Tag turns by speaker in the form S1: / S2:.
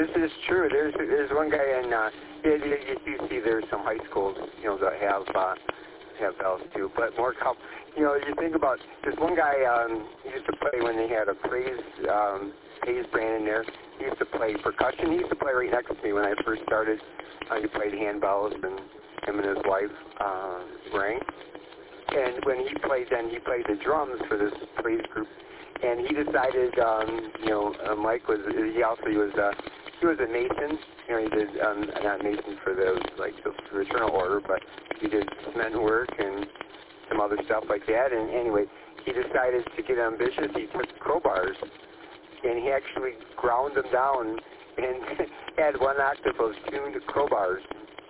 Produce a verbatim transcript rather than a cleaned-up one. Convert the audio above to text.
S1: this is true. There's there's one guy in uh, you, you, you see there's some high schools, you know, that have uh, have bells too, but more couple. You know, you think about this one guy. Um, he used to play when they had a praise um, praise brand in there. He used to play percussion. He used to play right next to me when I first started. Uh, he played handbells, and him and his wife uh, rang. And when he played, then he played the drums for this praise group. And he decided, um, you know, uh, Mike was, he also he was, uh, he was a Mason. You know, he did, um, not Mason for the, like, the fraternal order, but he did cement work and some other stuff like that. And anyway, he decided to get ambitious. He took crowbars, and he actually ground them down and had one octave of tuned crowbars.